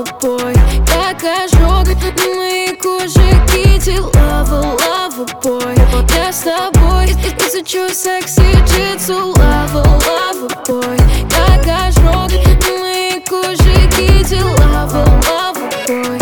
лава бой. Как ожог на моей коже, кити, лава бой. Я с тобой изучу секси джитсу, лава бой. Как ожог на моей коже, кити, лава бой.